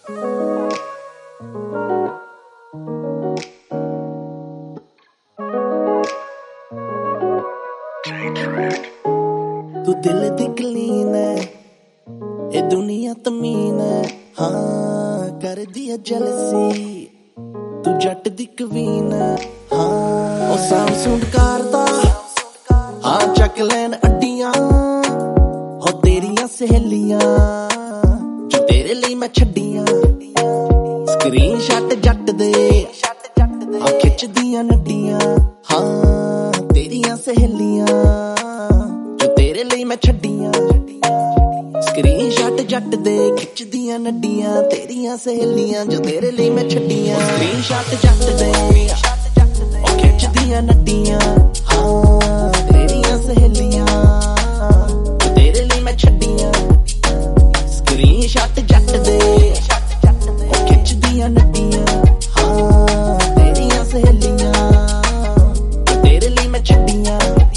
तू दिल दी कलीन है ए दुनिया तमीन है हाँ कर दिया जलसी तू जट दी कवीन है हाँ ओ साम सुंड करदा हाँ चक लैन अड्डियां हो तेरियां सहेलियां जो तेरे लिए मैं छड्डियां स्क्रीन शॉट जट दे हाँ खिच दियां नड्डियां हाँ तेरियां सहेलियां तेरे लिए मैं छड्डियां स्क्रीन शॉट जट दे खिच दियां नड्डियां तेरियां सहेलियां जो तेरे लिए मैं छड्डियां स्क्रीन शॉट जट दे ओ खिच दियां नड्डियां हाँ तेरियां सहेलियां जो तेरे लिए मैं छड्डियां स्क्रीन शॉट जट दे ओ खिच दियां नड्डियां हाँ तेरियां सहेलियां जो तेरे लिए मैं छड्डियां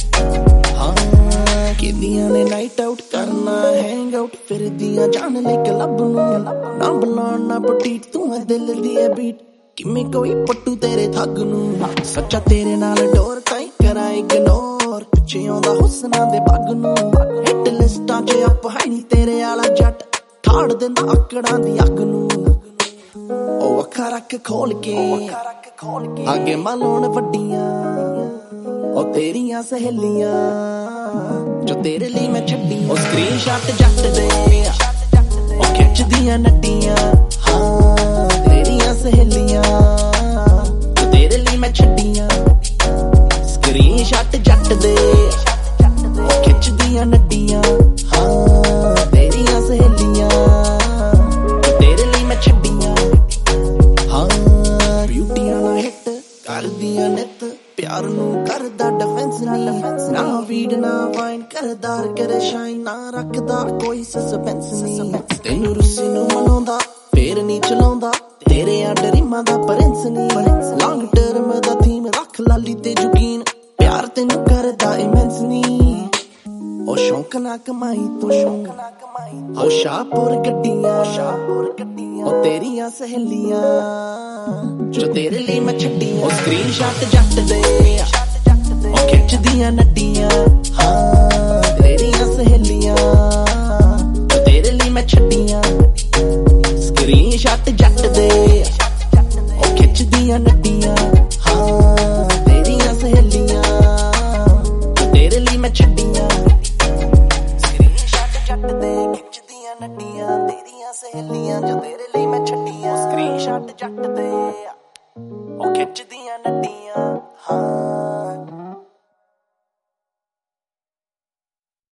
ने नाइट आउट करना हैंग आउट फिर दिया जान ले क्लब नू ना बनाना पटीट तू है दिल दी है बीट किमें कोई पट्टू तेरे थग नू सच्चा तेरे नाल डोर ताई करा इग्नोर पिछे आंदा हुस्ना दे पग नू हिट लिस्टां च अप है नी तेरे आला जट ठाड़ दिंदा आकड़ां दी अग नू ओ अखा रख खोल के आगे मालोण वड्डियां ओ तेरियां सहेलियां जो तेरे लिए मैं छड्डियां स्क्रीन शॉट जट दे ओ खिच दियां नड्डियां हाँ तेरियां सहेलियां जो तेरे लिए मैं छड्डियां स्क्रीन शॉट जट दे ओ खिच दियां नड्डियां हाँ तेरियां सहेलियां जो तेरे लिए मैं छड्डियां हाँ ब्यूटियां ना हिट कर दियां नित प्यार नू करदा डिफेंस नी ना वीड ना वाइन करदार करे शाइन ना रखदा कोई सस्पेंस नी तेनू रुस्सी नू मनाउंदा फेर नी चलाउंदा तेरे आ डरीमां दा प्रिंस नी लॉन्ग टर्म दा थीम रख लाली ते यकीन प्यार तेनू करदा इमेंस नी ओ शौक ना कमाई तू ओ शाहपुर गड्डियां ओ तेरियां सहेलियां जो तेरे लिए मैं छड्डियां स्क्रीन शॉट जट दे ओ खिच दियां नड्डियां हाँ तेरियां सहेलियां जो तेरे लिए मैं छड्डियां स्क्रीन शॉट जट दे ओ खिच दियां नड्डियां हाँ तेरियां सहेलियां जो तेरे लिए मैं छड्डियां स्क्रीन शॉट जट दे खिच दियां नड्डियां तेरियां सहेलियां जो तेरे लिए मैं छड्डियां स्क्रीन शॉट जट दे ओ खिच दियां नड्डियां हाँ